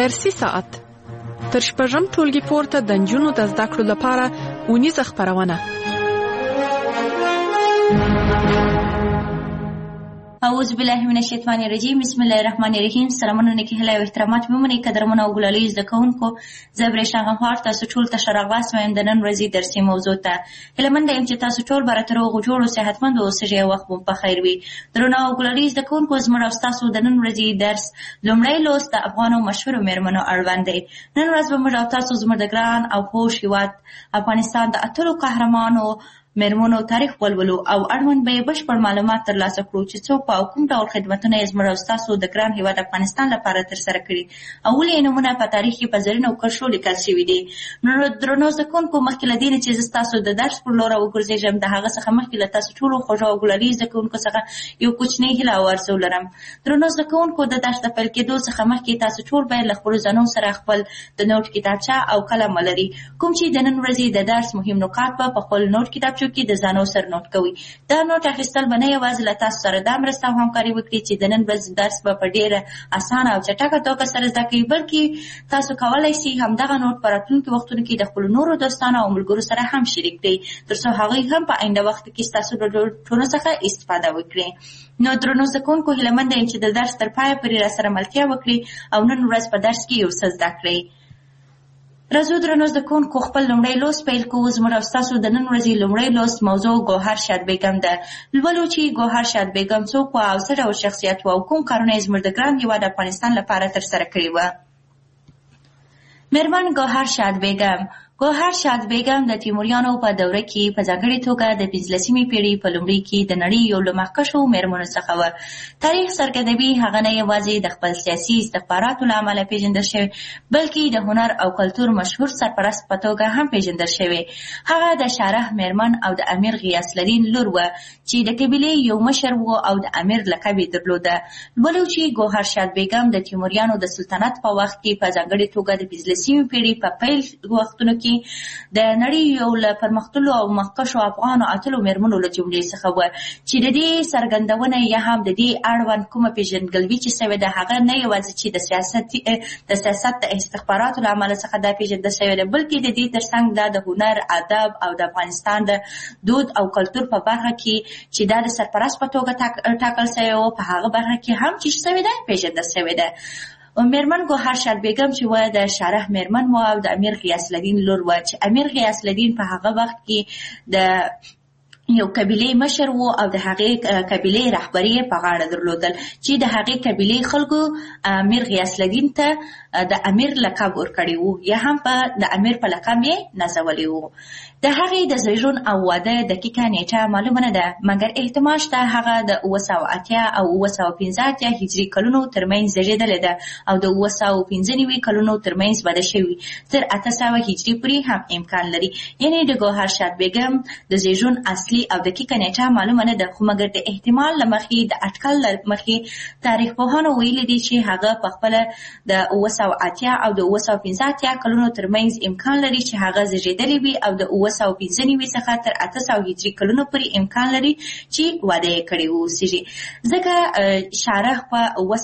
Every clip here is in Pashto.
فارسي ساعت تر شپږم ټولګي پورته د نجونو د زده کړو لپاره اونیزه خپرونه. اعوذ بالله من الشیطان الرجیم. بسم الله الرحمن الرحیم. سلامونه نیکی هیله او احترامات ممنې قدرمنه او ګلالي زده کوونکو، زه برېښنا غمخوار تاسو ټول ته ښه راغلاست وایم د نن ورځې درسي موضوع ته. هیلهمنده یم چې تاسو ټول به راته روغ جوړ صحتمند اوسئ او وخت مو په خیر وي. درنو او ګلالي زده کوونکو، زموږ او ستاسو د نن ورځې درس لومړی لوست د افغانو مشهورو میرمنو اړوند دی. نن ورځ به موږ او تاسو زموږ د ګران او خوږ هېواد افغانستان د اتلو قهرمانو میرمنو تاریخ ولولو او اړوند به یې بشپړ معلومات ترلاسه کړو چې څوک او کوم ډول خدمتونه یې زموږ او ستاسو د ګران هېواد افغانستان لپاره ترسره کړي او ولې یې نومونه په تاریخ کې په زرینو کرښو لیکل شوي دي. نو درنو زده کوونکو، مخکې له دې نه چې زه ستاسو د درس پر لوره وګرځېږم، د هغه څخه مخکې له تاسو ټولو خوږو او ګلالي زده کوونکو څخه یو کوچنی هیله او ارزو لرم. درنو زده کوونکو، د درس د پیل کېدو څخه مخکې تاسو ټول باید له خپلو ځانو سره خپل د نوټ کتابچه او قلم ولري، کوم چې د نن ورځې د درس مهم نکات به په خپل نوټ کتابچو کې د ځانو سره نوٹ کوي. دا نوٹ اخیستل به نه یوازې له تاسو سره دا مرسته او همکاري وکړي چې د نن ورځ درس به په ډېره اسانه او چټکه توګه سره زده کوي، بلکې تاسو کولی شئ همدغه نوٹ په راتلونکي وختونو کې د خپلو نورو دوستانو او ملګرو سره هم شریک کړئ، تر څو هغوی هم په آینده وخت کې ستاسو له نوټونو څخه استفاده وکړي. نو درنو زده کوونکو، هیلهمنده یم چې د درس تر پایه پورې راسره ملتیا وکړي او نن ورځ په درس کې یو څه زده کړئ. راځو درنو زده کوونکو، خپل لومړی لوست پیل کوو. زموږ او ستاسو د نن ورځې لومړی لوست موضوع ګوهر شاد بیګم ده. لولو چې ګوهر شاد بیګم څوک وه او څه ډول شخصیت وه او کوم کارونه یې زموږ د ګران هېواد افغانستان لپاره ترسره کړي وه. میرمن ګوهر شاد بیګم. ګوهر شاد بیګم د تیموریانو په دوره کې په ځانګړې توګه د 15مې پېړۍ په لومړي کې د نړۍ یو له مخکښو میرمنو څخه وه. تاریخ څرګندوي هغه نه یوازې د خپل سیاسي استخباراتو له امله پېژندل شوې، بلکې د هنر او کلتور مشهور سرپرست په توګه هم پېژندل شوې. هغه د شارح میرمن او د امیر غیاث الدین لور وه چې د قبیلې یو مشر و او د امیر لقب یې درلوده. لولو چې ګوهر شاد بیګم د تیموریانو د سلطنت په وخت کې په ځانګړې توګه د 15مې پېړۍ په پیل وختونو کې د نړۍ یو له پرمختللو او مخکښو افغانو اتلو میرمنو له جملې څخه وه چې د دې څرګندونه یا هم د دې اړوند کومه پېژندګلوي چې سوې ده، هغه نه یوازې چې د سیاست د استخباراتو له امله څخه دا پېژندل شوې ده، بلکې د دې ترڅنګ دا د هنر، ادب او د افغانستان د دود او کلتور په برخه کې چې دا د سرپرست په توګه ټاکل شوی و، په هغه برخه کې هم چې شوې ده پېژندل شوې ده. میرمن ګوهر شاد بیګم چې وه د شارح میرمن وه او د امیر غیاث الدین لور وه چې امیر غیاث الدین په هغه وخت کې د یو قبیلې مشر و او د هغې قبیلې رهبري په غاړه درلودل چې د هغې قبیلې خلکو امیر غیاث الدین ته د امیر لقب ورکړی و یا هم د امیر په لقب یې نازولی و. د هغې د زیږون او واده دقیقه نیټه معلومه نه ده، مګر احتمال شته هغه د 980 او 985 هجري کلونو ترمنځ زیږېدلې ده او د 995 کلونو ترمنځ واده شوي، تر 800 هجري پورې هم امکان لري. یعنې د ګوهر شاد بیګم د زیږون اصلي او دقیقه نیټه معلومه نه ده، خو مګر د احتمال له مخې د اټکل له مخې تاریخ پوهانو ویلي دي چې هغه په خپله د 980 او د 985 کلونو ترمنځ امکان لري چې هغه زیږېدلې وي او د 995 څخه تر 800 هجري کلونو پورې امکان لري چې واده یې کړی اوسېږي، ځکه شارح په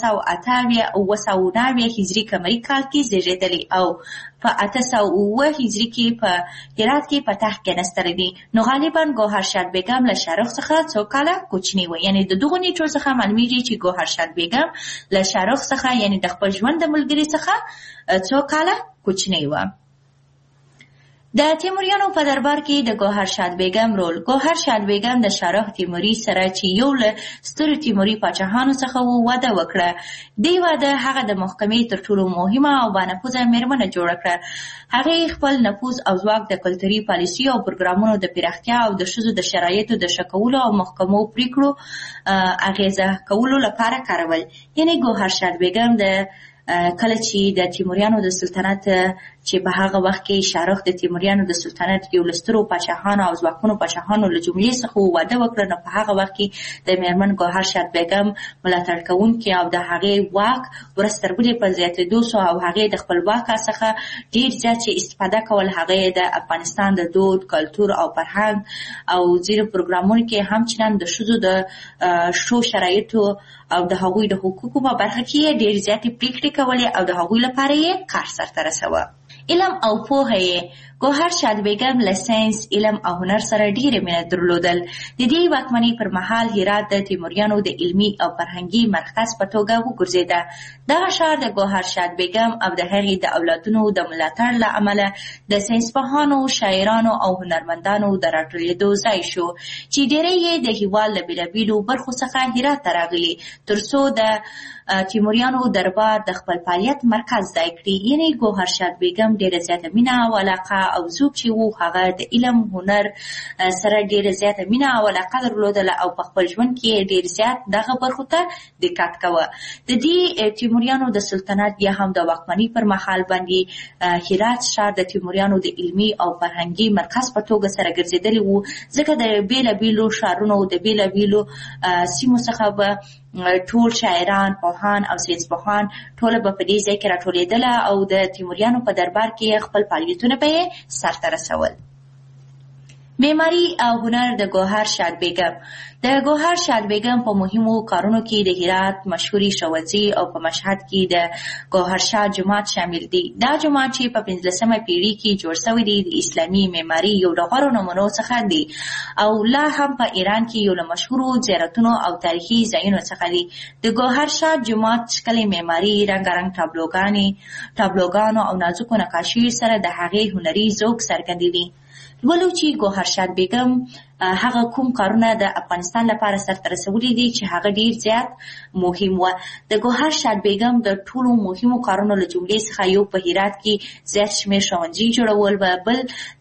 989 هجري قمري کال کې زیږېدلی او په 809 هجري کې په هرات کې په تخت کېناستلی دی. نو غالبا ګوهر شاد بیګم له شارح څخه څو کاله کوچنی و. یعنې د دغو نیټو څخه معلومیږي چې ګوهر شاد بیګم له شارح څخه یعنې د خپل ژوند د ملګري څخه څو کاله کوچنی و. د تیموریانو په دربار کې د ګوهر شاد بیګم رول. ګوهر شاد بیګم د شارح تیموري سره چې یو له سترو تیموري پاچاهانو څخه و واده وکړه. دې واده هغه د محکمې تر ټولو مهمه او بانفوذه میرمنه جوړه کړه. هغې خپل نفوذ او ځواک د کلتوري پالیسي او پروګرامونو د پراختیا او د ښځو د شرایطو د ښه کولو او محکمو پریکړو اغیزه کولو لپاره کارول. یعنې ګوهر شاد بیګم د کله چې د تیموریانو د سلطنت چې په هغه وخت کې شاهرخ د تیموریانو د سلطنت یو له سترو پاچاهانو او ځواکمنو پاچاهانو له جملې څخه واده وکړ، نو په هغه وخت کې د میرمن ګوهر شاد بیګم ملاتړ کوونکي او د هغې واک ورځ تر بلې په زیاتېدو سو او هغې د خپل واک څخه ډېر زیات چې استفاده کول، هغې د افغانستان د دود، کلتور او فرهنګ او ځینو پروګرامونو کې هم چندان د ښځو د ښو شرایطو او د هغوی د حقوقو په برخه کې ډېر زیاتې پریکړې کولې او د هغوی لپاره یې کار سرته رسوه. علم او پوهه یې ګوهر شاد بیګم له ساینس، علم او هنر سره ډېره مینه درلودل. د دې واکمنۍ پر مهال هرات د تیموریانو د علمي او فرهنګي مرکز په توګه وګرځېده. دغه ښار د ګوهر شاد بیګم او د هغې د اولادونو د ملاتړ له امله د ساینسپوهانو، شاعرانو او هنرمندانو د راټولېدو ځای شو چې ډېری یې د هېواد له بېلابېلو برخو څخه هرات ته راغلي تر څو د تیموریانو دربار د خپل فعالیت مرکز ځای کړي. یعنې ګوهر شاد بیګم ډېره زیاته مینه او علاقه او څوک چې وو هغه د علم، هنر سره ډېره زیاته مینه او علاقه درلودله او په خپل ژوند کې ډېر زیات دغه برخو ته دقت کوه. د دې تیموریانو د سلطنت یا هم د واکمنۍ پر مهال باندې هرات ښار د تیموریانو د علمي او فرهنګي مرکز په توګه سره ګرځېدلی وو، ځکه د بېلابېلو ښارونو د بېلابېلو سیمو څخه به ټول شاعران، پوهان او ساینسپوهان ټوله به په دې ځای کې راټولېدله او د تیموریانو په دربار کې خپل فعالیتونه به یې سرته رسول. معماري او هنر د ګوهر شاد بیګم. د ګوهر شاد بیګم په مهمو کارونو کې د هرات مشهوري ښوونځي او په مشهد کې د ګوهر شاد جومات شامل دي. دا جومات چې په 15مه پیړۍ کې جوړ شوی دی د اسلامي معماري یو له غوره نمونو څخه دی او لا هم په ایران کې یو له مشهورو زیارتونو او تاریخي ځایونو څخه دی. د ګوهر شاد جومات ښکلې معماري، رنګارنګ تابلوګانو او نازکو نقاشیو سره د هغې هنري ذوق څرګندوي. ولو چې ګوهر شاد بیګم هغه کوم کارونه د افغانستان لپاره سرته رسولي دي چې هغه ډیر زیات مهم و. د ګوهر شاد بیګم د ټولو مهمو کارونو له جملې څخه یو په هرات کې زیات شمېر ښوونځي جوړول و، بل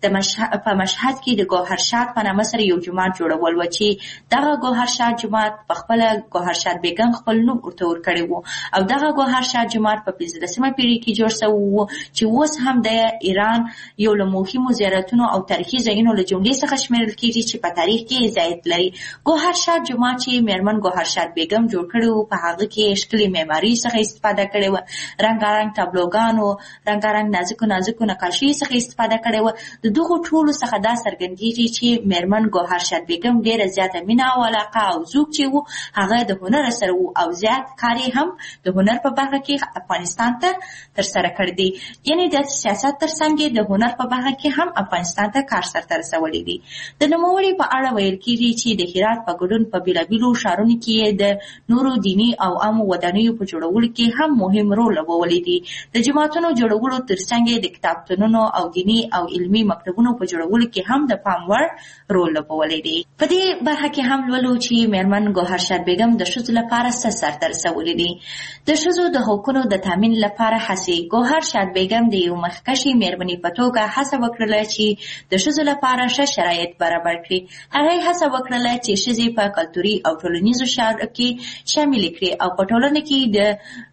په مشهد کې د ګوهر شاد په نامه سره یو جومات جوړول و چې دغه ګوهر شاد جومات په خپله ګوهر شاد بیګم خپل نوم ورته ورکړی و او دغه ګوهر شاد جومات په 15مه پیړۍ کې جوړ شوی و چې اوس هم د ایران یو له مهمو زیارتونو او تاریخي ځایونو له جملې څخه شمیرل کېږي چې په تاریخ کې ځای لري. ګوهر شاد جومات چې میرمن ګوهر شاد بیګم جوړ کړی و په هغه کې ښکلې معماري څخه استفاده کړې وه، رنګارنګ تابلوګانو، رنګارنګ نازکو نقاشي څخه استفاده کړې وه. د دغو ټولو څخه دا څرګندېږي چې میرمن ګوهر شاد بیګم ډېره زیاته مینه او علاقه او ذوق چې و هغه د هنر سره و او زیات کار یې هم د هنر په برخه کې افغانستان ته ترسره کړی دی. یعنې د سیاست ترڅنګ د هنر په برخه کې هم افغانستان ته کار سرته رسولی دی. د نوموړي په اړه ویل کېږي چې د هرات په ګډون په بېلابېلو ښارونو کې د نورو دیني او عامو ودانیو په جوړولو کې هم مهم رول لوبولی دی. د جوماتونو جوړولو ترڅنګ د کتابتونونو او دیني او علمي مکتبونو په جوړولو کې هم د پام وړ رول لوبولی دی. په دې برخه کې هم لولو چې میرمن ګوهر شاد بیګم د ښځو لپاره څه سرته رسولی دی. د ښځو د حقونو د تامین لپاره هڅې. ګوهر شاد بیګم د یو مخکښې میرمنې په توګه هڅه وکړله چې د ښځو لپاره ښه شرایط برابر کړي. هغه هڅه وکړله چې ښځې په کلتوري او ټولنیزو چارو کې شامل کړي او په ټولنه کې د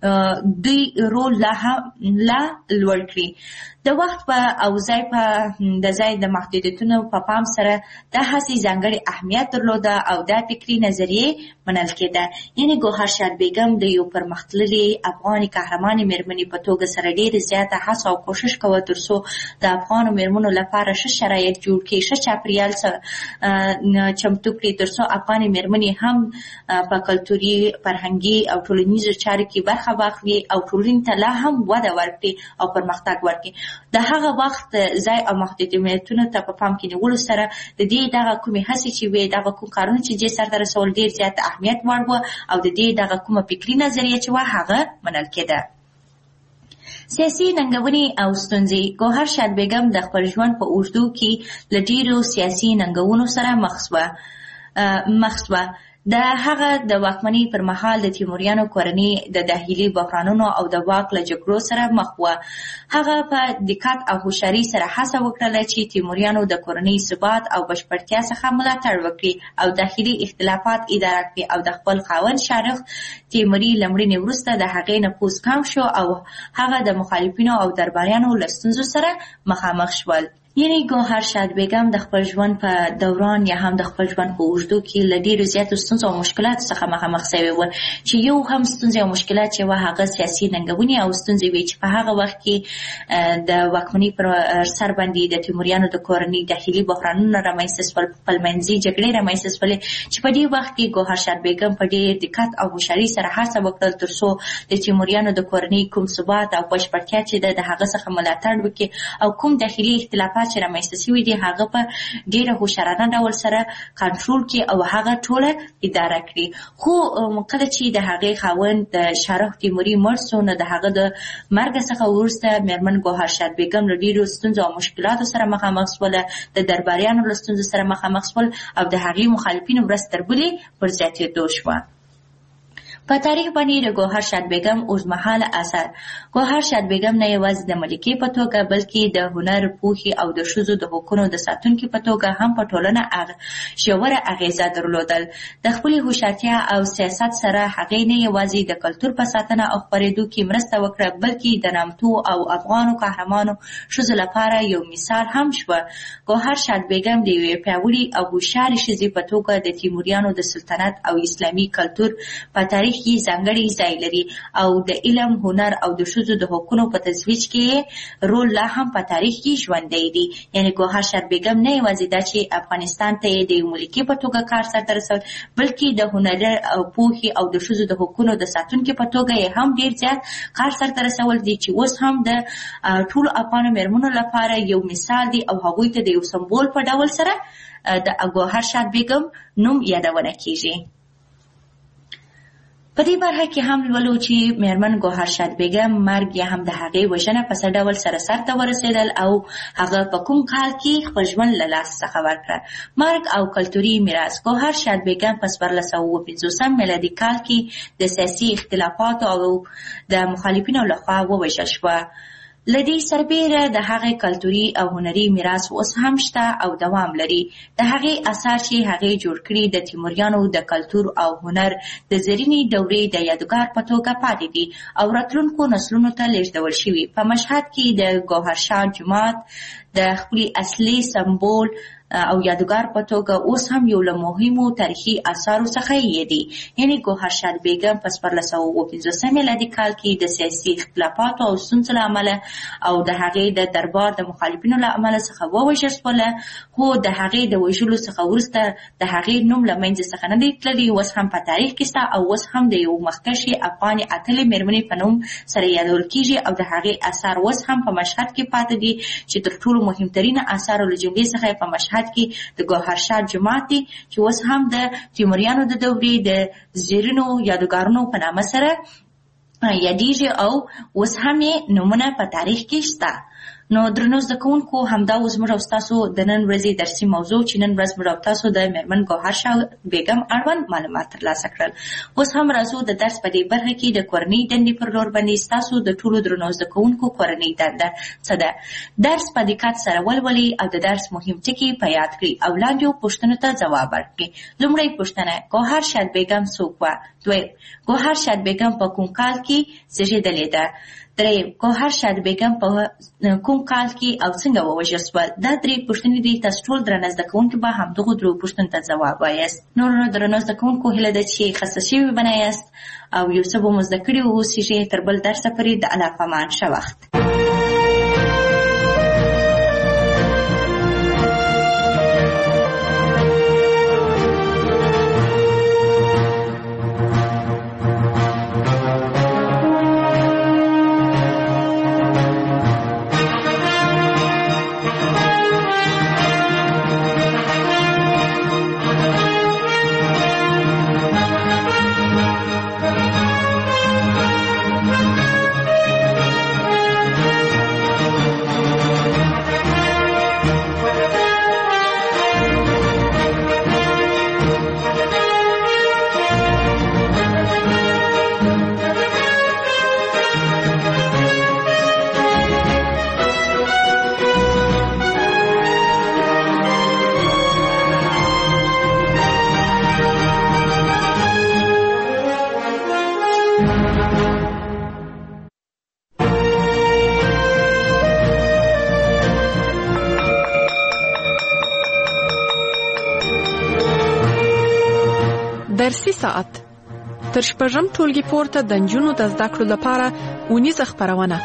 دوی رول لا لوړ کړي. د وخت او ځای د محدودیتونو په پام سره دا هڅې ځانګړې اهمیت درلوده او دا فکري نظریې منل کېده. یعنې ګوهر شاد بیګم د یو پرمختللې افغاني قهرمانې میرمنې په توګه سره ډېره زیاته هڅه او کوشش کوه تر څو د افغانو میرمنو لپاره ښه شرایط جوړ کړي، ښه چاپېریال چمتو کړي تر څو افغانې میرمنې هم په کلتوري، فرهنګي او ټولنیزو چارو کې برخه واخلي او ټولنې ته لا هم وده ورکړي او پرمختګ ورکړي. د هغه وخت ځای او محدودیتونو ته په پام کې نیولو سره د دې دغه کومې هڅې چې وې، دغه کوم کارونه چې دې سرته رسول ډېر زیات اهمیت وړ وه او د دې دغه کومه فکري نظریه چې وه هغه منل کېده. سیاسي ننګونې او ستونزې. ګوهر شاد بیګم د خپل ژوند په اوږدو کې له ډېرو سیاسي ننګونو سره مخ شوه. د هغه د واکمنۍ پر مهال د تیموریانو کورنۍ د داخلي بحرانونو او د واک له جګړو سره مخ وه. هغه په دقت او هوښیارۍ سره هڅه وکړله چې تیموریانو د کورنۍ ثبات او بشپړتیا څخه ملاتړ وکړي او داخلي اختلافات اداره کړي او د خپل خاوند شارخ تیموري له مړینې وروسته د هغې نفوذ کم شو او هغه د مخالفینو او درباریانو له ستونزو سره مخامخ شول. یعنی ګوهر شاد بیګم د خپل ژوند په دوران یا هم د خپل ژوند په اوږدو کې له ډېرو زیاتو ستونزو او مشکلاتو څخه مخامخ شوې وه چې یو هم ستونزې او مشکلات چې وه هغه سیاسي ننګونې او ستونزې وې چې په هغه وخت کې د واکمنۍ پر سر باندې د تیموریانو د کورنۍ داخلي بحرانونه رامنځته شول، خپلمنځي جګړې رامنځته شولې چې په دې وخت کې ګوهر شاد بیګم په ډېر دقت او هوښیارۍ سره هڅه وکړل تر څو د تیموریانو د کورنۍ کوم ثبات او بشپړتیا چې د هغه څخه ملاتړ وکړي او کوم داخلي اختلافات چې رامنځته شوي دي هغه په ډېره هوښیارانه ډول سره کنټرول کړي او هغه ټوله اداره کړي. خو کله چې د هغې خاوند د شارخ تیموري مړ شو نو د هغه د مرګ څخه وروسته میرمن ګوهر شاد بیګم له ډېرو ستونزو او مشکلاتو سره مخامخ شوله، د درباریانو له ستونزو سره مخامخ شول او د هغې مخالفینو ورځ تر بلې پر زیاتېدو شوه. په تاریخ باندې د ګوهر شاد بیګم اوږدمهاله اثر. ګوهر شاد بیګم نه یوازې د ملکې په توګه بلکې د هنر، پوهې او د ښځو د حقونو د ساتونکي په توګه هم په ټولنه ژوره اغیزه درلودل. د خپلې هوښیارتیا او سیاست سره هغې نه یوازې د کلتور په ساتنه او خپرېدو کې مرسته وکړه بلکې د نامتو او افغانو قهرمانو ښځو لپاره یو مثال هم شوه. ګوهر شاد بیګم د یوې پیاوړې او هوښیارې ښځې په توګه د تیموریانو د سلطنت او اسلامي کلتور په تاریخ کې ځانګړی ځای لري او د علم، هنر او د ښځو د حقونو په ترویج کې رول لا هم په تاریخ کې ژوندی دی. یعنې ګوهر شاد بیګم نه یوازې دا چې افغانستان ته یې د یو ملکې په توګه کار سرته رسول بلکې د هنر او پوهې او د ښځو د حقونو د ساتونکي په توګه یې هم ډېر زیات کار سرته رسول دي چې اوس هم د ټولو افغانو میرمنو لپاره یو مثال دی او هغوی ته د یو سمبول په ډول سره د ګوهر شاد بیګم نوم یادونه کیږي. په دې برخه کې هم لولو چې میرمن ګوهر شاد بیګم مرګ یا هم د هغې وژنه په څه ډول سرته ورسېدل او هغه په کوم کال کې خپل ژوند له لاس څخه ورکړه. مرګ او کلتوري میراث. ګوهر شاد بیګم په 1450 میلادي کال کې د سیاسي اختلافاتو او د مخالفینو لخوا ووژل شوه. له دې سربیره د هغې کلتوري او هنري میراث اوس هم شته او دوام لري. د هغې اثار چې هغې جوړ کړي د تیموریانو د کلتور او هنر د زرینې دورې د یادګار په توګه پاتې دي او راتلونکو نسلونو ته لیږدول شوي. په مشهد کې د ګوهر شاد جومات د خپلې اصلي سمبول او یادګار په توګه اوس هم یو له مهمو تاریخي اثارو څخه یې دي. یعنې ګوهر شاد بیګم په 1450 میلادي کال کې د سیاسي اختلافاتو او ستونزو له امله او د هغې د دربار د مخالفینو له امله څخه ووژل شوله، خو د هغې د وژلو څخه وروسته د هغې نوم له منځه څخه نه دی تللی، اوس هم په تاریخ کې شته او اوس هم د یو مخکښې افغانې اتلې میرمنې په نوم سره یادول کیږي او د هغې اثار اوس هم په مشهد کې پاتې دي چې تر ټولو مهمترینه اثارو له جملې څخه په مشهد کې د ګوهر شاد جومات دی چې اوس هم د تیموریانو د دورې د زیرینو یادګارونو په نامه سره یادېږي او اوس هم یې نومونه په تاریخ کې شته. نو درنو زده کوونکو همدا اوس موږ او ستاسو د نن ورځې درسي موضوع چې نن ورځ موږ او تاسو د میرمن ګوهر شاد بیګم اړوند معلومات ترلاسه کړل. اوس هم راځو د درس په دې برخه کې د کورنۍ دندې پر لور باندې ستاسو د ټولو درنو زده کوونکو کورنۍ دنده څه ده. درس په دقت سره ولولئ او د درس مهم ټکي په یاد کړئ او لاندې پوښتنو ته ځواب ورکړئ. لومړی پوښتنه: ګوهر شاد بیګم څوک وه؟ دویم: ګوهر شاد بیګم په کوم کال کې زیږېدلې ده؟ دریم: ګوهر شاد بیګم په کوم کال کې او څنګه ووژل شول؟ دا درې پوښتنې دي. تاسو ټول درنه زده کوونکي به همدغو درو پوښتنو ته ځواب وایاست. نور درنو زده کوونکو هیله ده چې خسته شوي به نه یاست او یو څه به مو زده کړي واوسیږي. تر بل درسه پورې د الله په امان. ښه وخت. درسي ساعت تر شپږم ټولګي پورته د نجونو د زده کړو لپاره اونیزه خپرونه.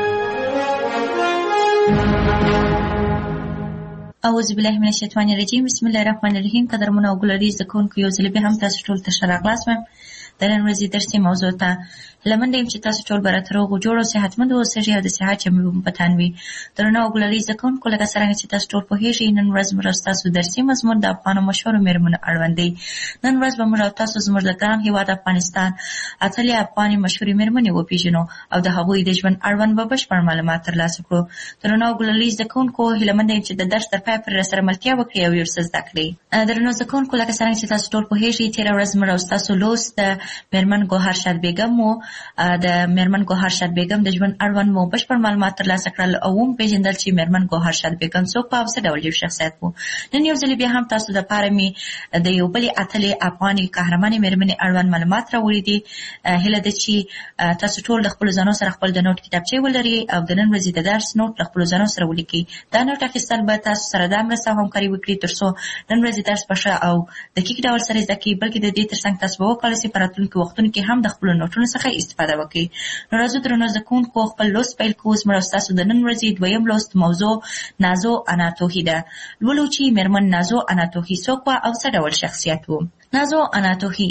اعوذ بالله من الشیطان الرجیم. بسم الله الرحمن الرحیم. قدرمن او ګلری زکون کو یو ځل به هم تاسو ټول ته ښه راغلاست. د نن ورځې درسي موضوع ته لمنډم چې تاسو ټول برات روغ او جوړ او صحتمند اوسئ او د صحت چمې په تانوي. درنه او ګلری زکون کو لکه څنګه چې تاسو ټول په هیڅ نن ورځ موږ تاسو درسي مضمون د افغان مشهور میرمن اړوند دی. نن ورځ به موږ تاسو زموږ د ګران هیواد افغانستان اتلې افغان مشهور میرمنې وپیژنو او د هغوی د ژوند اړوند به بشپړ معلومات ترلاسه کړو. درنه او ګلری زکون کو هیلمندم چې د درس تر پای پورې سره ملتیا وکړي او یو څه زده کړي. درنه زکون کو لکه څنګه چې تاسو ټول په هیڅ تیر ورځ موږ تاسو لوست د میرمن ګوهر شاد بیگم مو د میرمن ګوهر شاد بیگم د ژوند اړوند مو بشپړ معلومات ترلاسه کړل او هم پیژندل چې میرمن ګوهر شاد بیگم څوک په څه ډول یو شخصیت وو. نن یو ځل بیا هم تاسو د پاره می د یو بل اتلې افغاني قهرمانې میرمنې اړوند معلومات راوړي دي. هله د چې تاسو ټول د خپل ځانو سره خپل د نوٹ کتابچې ولري او د نن ورځې د درس نوٹ د خپل ځانو سره ولیکي. دا نوٹ اخیستل به تاسو سره د مرسته همکاري وکړي ترڅو نن ورځې درس بشه او دقیق ډول سره زده کړئ، بلکې د دې ترڅنګ تاسو به وکولای شئ په راتلونکي وختونو کې هم د خپل نوټونو څخه استفاده وکړئ. نو راځو درنو زکونکو خپل لوست پیل کوو. زموږ ستاسو د نن ورځې دویم لوست موضوع نازو اناتوهی ده. لولو چې میرمن نازو اناتوهی څوک وه او څه ډول شخصیت و. نازو اناتوهی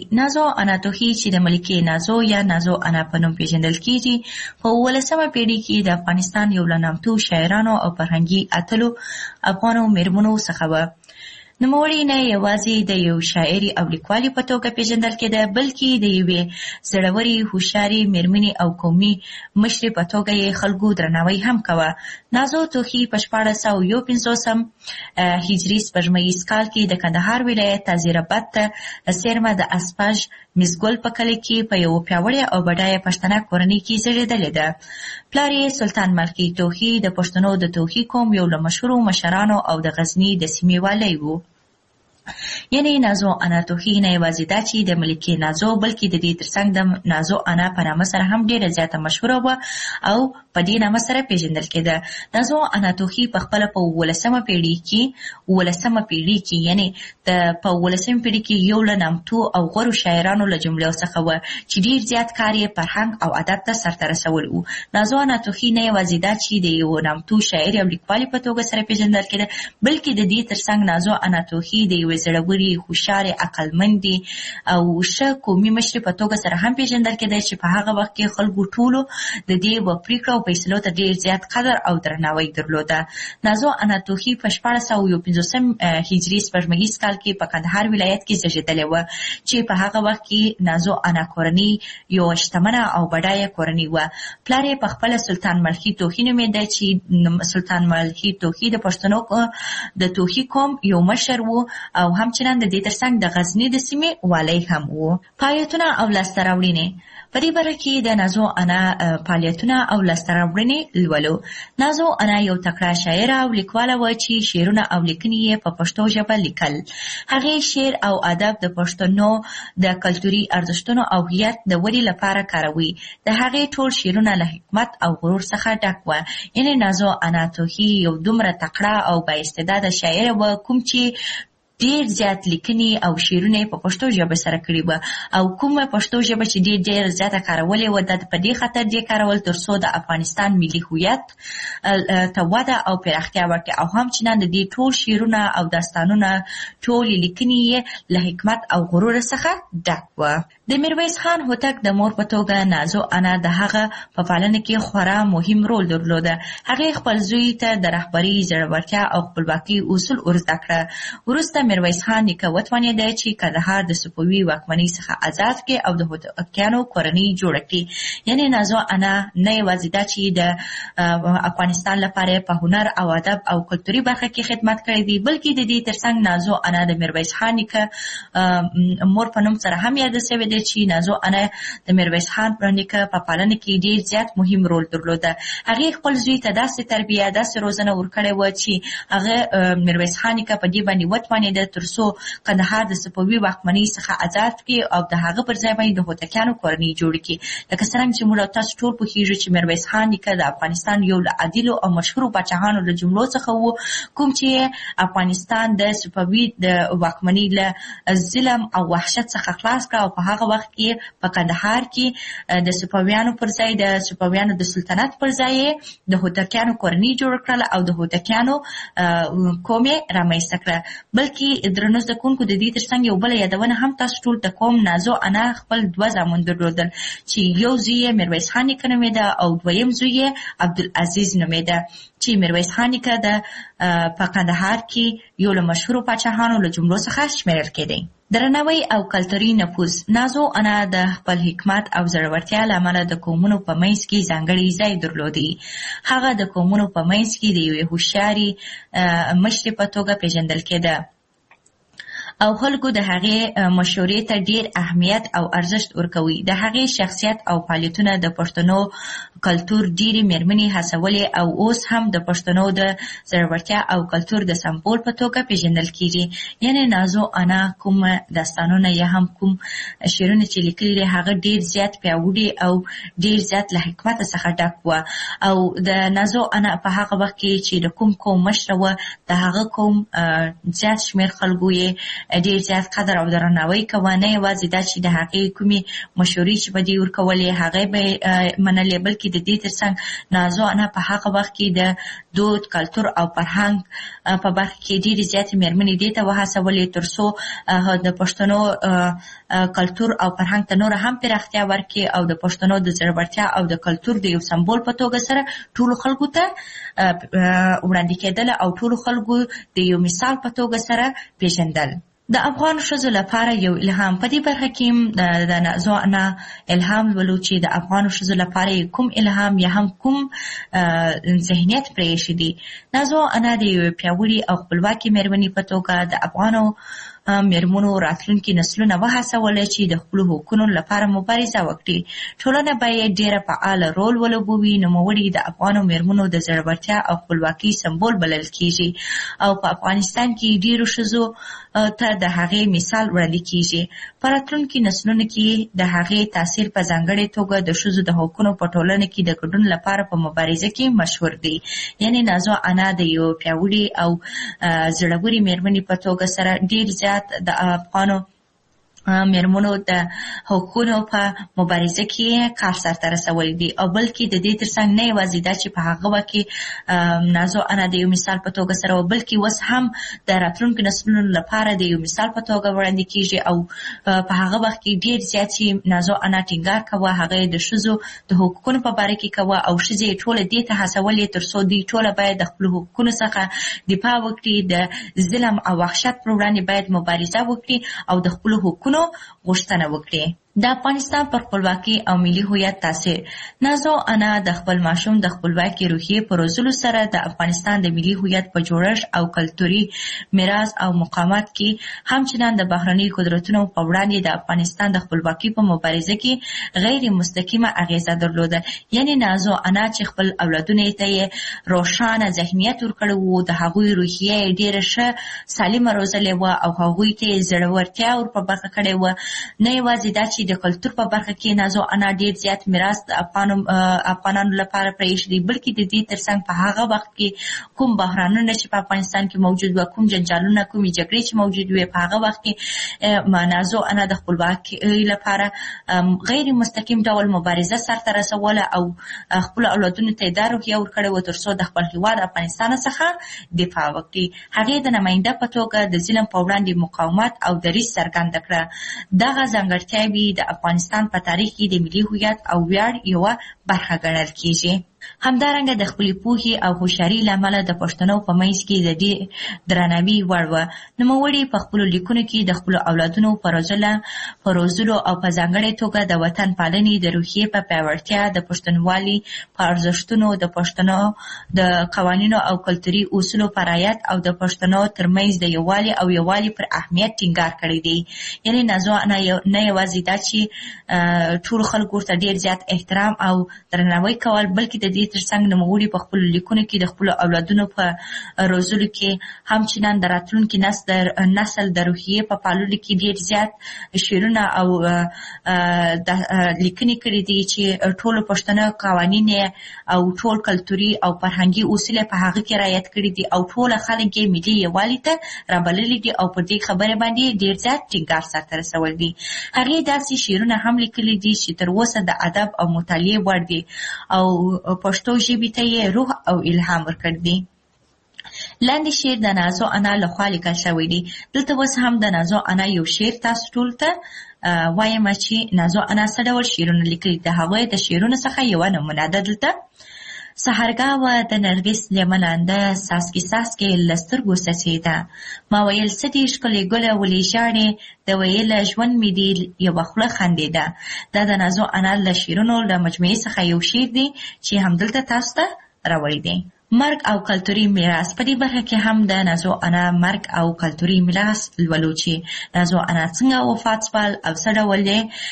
چې د ملکې نازو یا نازو انا په نوم پیژندل کیږي، په 18مه پیړۍ کې د افغانستان یو له نامتو شاعرانو او فرهنګي اتلو افغانو میرمنو څخه وه. نوموړې نه یوازې د یو شاعري او لیکوالي په توګه پیژندل کېده، بلکې د یوې زړورې هوښیارې میرمنې او قومي مشرې په توګه یې خلکو درناوی هم کوه. نازو توخی په 1451 هجري سپوږمیز کال کې د کندهار ولایت تازیراباد ته څیرمه د اسپاژ مزګل په کلي کې په یو پیاوړې او بډایه پښتنه کورنۍ کې زیږېدلې ده. پلار یې سلطان ملخي توخی د پښتنو د توخی قوم یو له مشهورو مشرانو او د غزني د سیمې والی و. یعنی نازو انا توخی نه یوازې دا چې د ملکې نازو، بلکې د دې ترڅنګ د نازو انا په نامه سره هم ډیره زیاته مشهوره وه او په دې نامه سره پیژندل کېده. نازو انا توخی په خپله په 18مه پیړۍ کې یعنی په 18مه پیړۍ کې یو له نامتو او غوره شاعرانو له جملو څخه وه چې ډیر زیات کار یې فرهنګ او ادب ته سرته رسول و. نازو انا توخی نه یوازې دا چې د یو نامتو شاعر او لیکوالې په توګه سره پیژندل کېده، بلکې د دې ترڅنګ نازو انا توخی د یوې زړورې، هوښیارې، عقلمندې او ښه قومي مشرې په توګه سره هم پیژندل کېده چې په هغه وخت کې خلکو ټولو د دې پریکړو او فیصلو ته ډېر زیات قدر او درناوی درلوده. نازو انا توخی په 1451 هجري سپوږمیز کال کې په کندهار ولایت کې زیږېدلې وه چې په هغه وخت کې نازو انا کورنۍ یو شتمنه او بډایه کورنۍ وه. پلار یې په خپله سلطان ملخي توخی نومېده چې سلطان ملخي توخی د پښتنو د توخی قوم یو مشر و او همچنان د دې ترڅنګ د غزني د سیمې والی هم و. فعالیتونه او لاسته راوړنې. په دې باره کې د نازو انا فعالیتونه او لاسته راوړنې لولو. نازو انا یو تکړه شاعره او لیکواله وه چې شعرونه او لیکنې یې په پښتو ژبه لیکل. هغې شعر او ادب د پښتنو د کلتوري ارزښتونو او هویت د ودې لپاره کاروي. د هغې ټول شعرونه له حکمت او غرور څخه ډک وه. یعنې نازو انا توخی یو دومره تکړه او بااستعداده شاعره وه کوم چې ډیر زیات لیکنې او شعرونه په پښتو ژبه سره کړي وه او کومه پښتو ژبه چې ډیر زیاته کارولې وه د په دې خاطر دې کارول ترڅو د افغانستان ملي هویت ته وده او پراختیا ورکړي او همچنان د دې ټول شعرونه او داستانونه ټولې لیکنې یې له حکمت او غرور څخه ډک وه. د میرویس خان هوتک د مور په توګه نازو انا د هغه په پالنه کې خورا مهم رول درلوده. هغې خپل زوی ته د رهبرۍ، زړورتیا او خپلواکۍ اصول ورزده کړه. وروسته میرویس خان نیکه وتوانېده چې کندهار د صفوي واکمنۍ څخه آزاد کړي او د هوتکیانو کورنۍ جوړه کړي. یعنې نازو انا نه یوازې دا چې د افغانستان لپاره په هنر او ادب او کلتوري برخه کې خدمت کړی دی، بلکې د دې ترڅنګ نازو انا د میرویس خان نیکه مور په نوم سره هم یاده شوې ده چې نازو انا د میرویس خان پر نیکه په پالنه کې ډېر زیات مهم رول درلوده. هغې خپل زوی ته داسې تربیه، داسې روزنه ورکړې وه چې هغه میرویس خان نیکه په دې باندې وتوانېده چې ترڅو کندهار د صفوي واکمنۍ څخه آزاد کړي او د هغه پر ځای باندې د هوتکیانو کورنۍ جوړ کړي. لکه څرنګه چې موږ تاسو ټول پوهیږو چې میرویس خان نیکه د افغانستان یو له عادلو او مشهورو پاچاهانو له جملو څخه و، کوم چې افغانستان د صفوي د واکمنۍ له ظلم او وحشت څخه خلاص کړ، او په هغه وخت کې په کندهار کې د صفویانو پر ځای د صفویانو د سلطنت پر ځای د هوتکیانو کورنۍ جوړ کړل او د هوتکیانو قوم یې رامنځته کړه. بلکې درنو زده کوونکو د دې ترڅنګ یو بله یادونه هم تاسو ټول ته کوم. نازو انا خپل 2 زامن درلودل چې یو زوی یې میرویس خان نیکه نومېده او دویم زوی یې عبدالعزیز نومېده، چې میرویس خان نیکه په کندهار کې یو له مشهورو پاچاهانو له جملو څخه شمیرل کېدی. درناوی او کلتوري نفوذ. نازو انا د خپل حکمت او زړورتیا له امله د قومونو په منځ کې ځانګړی ځای درلودی. هغه د قومونو په منځ کې د یوې هوښیارې مشرې په توګه پیژندل کېده او خلکو د هغې مشورې ته ډیر اهمیت او ارزښت ورکوي. د هغې شخصیت او فعالیتونه د پښتنو کلتور ډیرې مېرمنې هڅولې او اوس هم د پښتنو د زړورتیا او کلتور د سمبول په توګه پیژندل کیږي. یعنی نازو انا کوم داستانونه یا هم کوم شعرونه چې لیکلي دي هغه ډیر زیات پیاوړي او ډیر زیات له حکمت څخه ډک و. او د نازو انا په هغه وخت کې چې د کوم قوم مشره و، د هغه قوم زیات شمېر خلکو یې ډیر زیات قدر او درناوی کوه. نه یوازې دا چې د هغې کومې مشورې چې به دې ورکولې هغې به منلې، بلکې د دې ترڅنګ نازو انا په هغه وخت کې د دود، کلتور او فرهنګ په برخه کې ډېرې زیاتې مېرمنې دې ته وهڅولې ترڅو د پښتنو کلتور او فرهنګ ته نوره هم پراختیا ورکړي او د پښتنو د زړورتیا او د کلتور د یو سمبول په توګه سره ټولو خلکو ته وړاندې کېدل او ټولو خلکو د یو مثال په توګه سره پیژندل. د افغان ښځو لپاره یو الهام. په دې برخه کې د نازو انا الهام ولو چې د افغان ښځو لپاره کوم الهام یا هم کوم ذهنیت پرېښی دی. نازو انا د یو پیاوړي او خپلواکي مېرمنې په توګه د افغانو مېرمنو راتلونکي نسلونه وهڅول چې د خپلو حقونو لپاره مبارزه وکړي. ټولنه باید ډېره فعاله رول ولوبوي. نوموړي د افغانو مېرمنو د زړورتیا او خپلواکۍ سمبول بلل کېږي او په افغانستان کې ډېرو ښځو ته د هغې مثال وړاندې کېږي. په راتلونکي نسلونو کې د هغې تاثیر په ځانګړې توګه د ښځو د حقونو په ټولنه کې د ګډون لپاره په مبارزه کې مشهور دی. یعنی نازو انا د یو پیاوړي او زړورې مېرمنې په توګه سره ډېر زیات د افغانو مېرمنو د حقونو په مبارزه کې کار سرته رسولی دی او بلکې د دې ترڅنګ نه یوازې دا چې په هغه وخت کې نازو انا د یو مثال په توګه سره و، بلکې اوس هم د راتلونکو نسلونو لپاره د یو مثال په توګه وړاندې کېږي او په هغه وخت کې ډېر زیات چې نازو انا ټینګار کوه هغه د ښځو د حقونو په باره کې کوه او ښځې یې ټوله دې ته هڅولې تر څو دوی ټوله باید د خپلو حقونو څخه دفاع وکړي، د ظلم او وحشت پر وړاندې باید مبارزه وکړي او د خپلو حقونو غوښتنه وکړي. د افغانستان پر خپلواکي او ملي هویت تاثیر. نازو انا د خپل ماشوم د خپلواکي روحیې په روزلو سره د افغانستان د ملي هویت په جوړښت او کلتوري میراث او مقاومت کې همچنان د بهرني قدرتونو په وړاندې د افغانستان د خپلواکي په مبارزه کې غیر مستقیمه اغیزه درلوده. یعنی نازو انا چې خپل اولادونو ته یې روښانه ذهنیت ورکړی و، د هغوی روحیه یې ډېره ښه سالمه روزلې وه او هغوی ته یې زړورتیا ور په برخه کړې وه. نه یوازې دا چې د کلتور په برخه کې نازو انا ډېر زیات میراث د افغانانو لپاره پرېښی دی، بلکې د دې ترڅنګ په هغه وخت کې کوم بحرانونه چې په افغانستان کې موجود وو، کوم جنجالونه، کومې جګړې چې موجود وې، په هغه وخت کې نازو انا د خپلواکۍ لپاره غیر مستقیم ډول مبارزه سرته رسوله او خپل اولادونو ته یې دا روحیه ورکړې وه تر څو د خپل هېواد افغانستان څخه دفاع وکړي. هغې د نماینده په توګه د ظلم په وړاندې مقاومت او دریځ څرګنده کړه. دغه ځانګړتیاوې د افغانستان په تاریخ کې د ملي هویت او ویاړ یوه برخه ګڼل کېږي. همدارنګه د خپلې پوهې او هوښیارۍ له امله د پښتنو په منځ کې د ډېر درناوي وړ وه. نوموړي په خپلو لیکونو کې د خپلو اولادونو په روزلو او په ځانګړې توګه د وطن پالنې د روحیې په پیاوړتیا، د پښتونولۍ په ارزښتونو، د پښتنو د قوانینو او کلتوري اصولو په رعایت او د پښتنو ترمنځ د یووالي پر اهمیت ټینګار کړی دی. یعنې نازو انا نه یوازې دا چې ټولو خلکو ورته ډېر زیات احترام او درناوی کول، بلکې د دې ترڅنګ نوموړي په خپل لیکونو کې د خپل اولادونو په روزلو کې همچنان د راتلونکي نسل د روحیې په پاللو کې ډېر زیات شعرونه او لیکنې کړي دي چې ټول پښتنه قوانین او ټول کلتوري او فرهنګي اصول په هغه کې رعایت کړي دي او ټول خلک یې ملي یووالي ته رابللي دي او پر دې خبره باندې ډېر زیات ټینګار سره رسول دي. هغې داسې شعرونه هم لیکلي دي چې تر اوسه د ادب او مطالعې وړ دي او پښتو ژبې ته یې روح او الهام ورکړ دي. لاندې شعر د نازو انا لخوا لیکل شوی دی. دلته اوس هم د نازو انا یو شعر تاسو ټول ته وایم چې نازو انا څه ډول شعرونه لیکلي. د هغوی د شعرونو څخه یوه نمونه ده دلته. سحرګاوه د نرګس لیملانده ساسکي ساسکي لسترګو سسیده ما ویل څه دې ښکلې ګله ولې ژاړې د ویله ژوند مې دې یوه خوله خندېده. دا د نازو انا له شعرونو له مجموعې څخه یو شعر دی چې همدلته تاسو ته راوړی دی. مرګ او کلتوري میراث. په دې برخه کې هم د نازو انا مرګ او کلتوري میراث لولو چې نازو انا څنګه وفات شول او څه ډول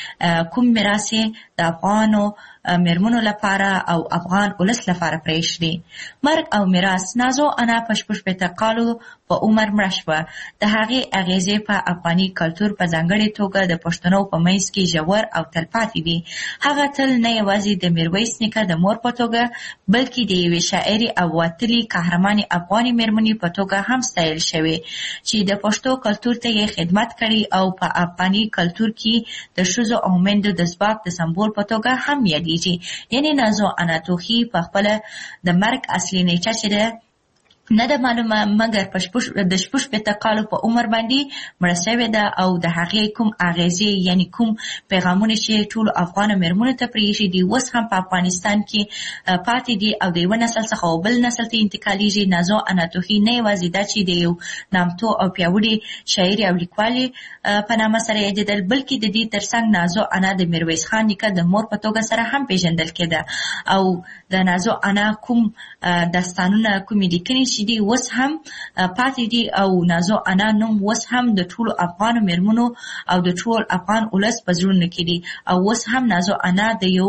کوم میراث د افغانو میرمنو لپاره او افغان ولس لپاره پرېښودی. مرګ او میراث. نازو انا په 16 کالو په عمر مړه شوه. د هغې اغیزې په افغاني کلتور په ځانګړې توګه د پښتنو په منځ کې ژور او تلپاتې دي. هغه تل نه یوازې د میرویس نیکه د مور په توګه بلکې د یوې شاعرې او وتلې قهرمانې افغاني میرمنې په توګه هم ستایل شوې چې د پښتو کلتور ته یې خدمت کړی او په افغاني کلتور کې د ښځو او میندو د ځواک د سمبول په توګه هم یادېږي. یعنې نازو انا توخي په خپله د مرګ اصلي نیټه چې ده نه ده معلومه مګر د 16 کالو په عمر باندې مړه شوې ده او د هغې کوم اغیزې یعنې کوم پیغامونه چې ټولو افغانو میرمنو ته پرېښي دي اوس هم په افغانستان کې پاتې دي او د یوه نسل څخه بل نسل ته انتقالیږي. نازو انا توخي نه یوازې ده چې د یو نامتو او پیاوړي شاعرې او لیکوالې په نامه سره یادېدل بلکې د دې ترڅنګ نازو انا د میرویس خان نیکه د مور په توګه سره هم پیژندل کېده او د نازو انا کوم داستانونه کومې لیکنې چې دي اوس هم پاتې دي او نازو انا نوم اوس هم د ټولو افغانو میرمنو او د ټول افغان ولس په زړونو کې دي او اوس هم نازو انا د یو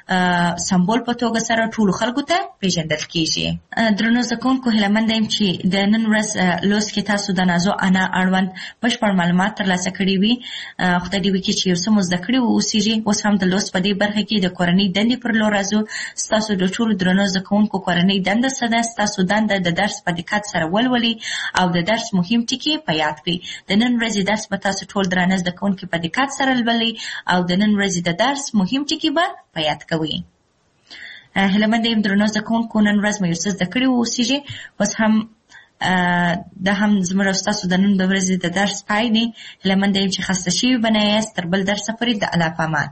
سمبول په توګه سره ټولو خلکو ته پیژندل کېږي. درنو زده کوونکو هیله مند یم چې د نن ورځ لوست کې تاسو د نازو انا اړوند بشپړ معلومات ترلاسه کړي وي. خدای دې وکړي چې یو څه مو زده کړي واوسېږي. اوس هم د لوست په دې برخه کې د کورنۍ دندې پر لور راځو. ستاسو د ټولو درنو زده کوونکو کورنۍ دنده څه ده؟ ستاسو دنده د درس په دقت سره ولولئ او د درس مهم ټکي په یاد کړئ. د نن ورځې درس به تاسو ټول درانه زده کوونکي په دقت سره لولئ او د نن ورځې د درس مهم ټکي به په یاد کوئ. هیله مند یم درنو زده کوونکو نن ورځ مو یو څه زده کړي واوسېږي. اوس هم دا هم زموږ او ستاسو د نن د ورځې د درس پای دی. هیله مند یم چې خسته شوي به نه یاست. تر بل درسه پورې د الله په امان.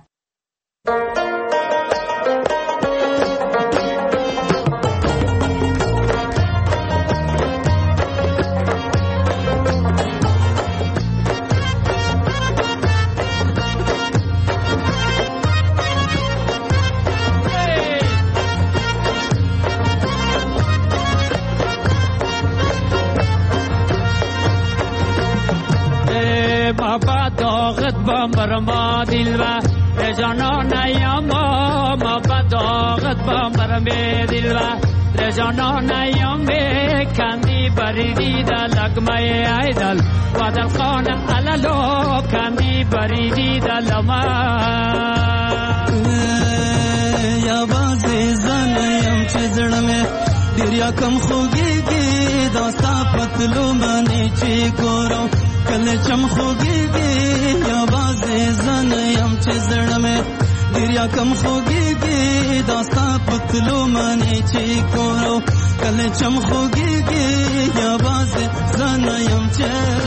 برما دلوا رجانا نیاما ما بداغت بامرم دلوا رجانا نیام کندی بریدی دا لگمه ایدل ودل خان علالو کندی بریدی دا لما یا بازی زنیم چه زڑمه دریا کم خوگی گی داستا پتلو منی چی گورو کل چم خوگی گی یا بازی زنیم چه زڑمه دریا کم خوگی گی داستا پتلو منی چی گورو کل چم خوگی گی یا بازی زنیم چه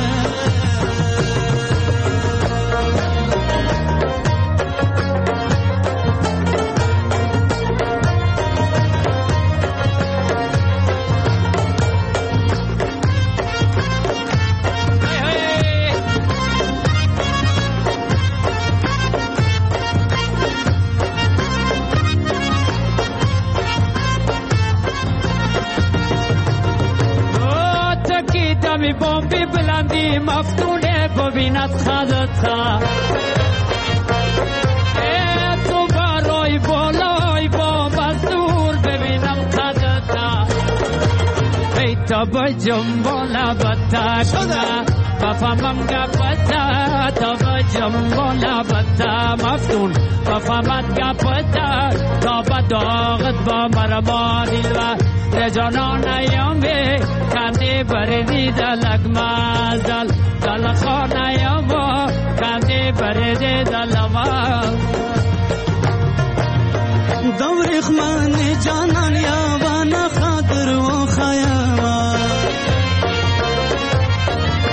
بومبی بلندی مفتونه ببیند خدتا تو برای بالای بام از دور ببین تا با جنبال بطا بفهمم گپتا تا با جنبال بطا مفتون بفهمت گپتا تا با داغت با مرما دیلوا رجانا نیامه کنی بردی دلک مازا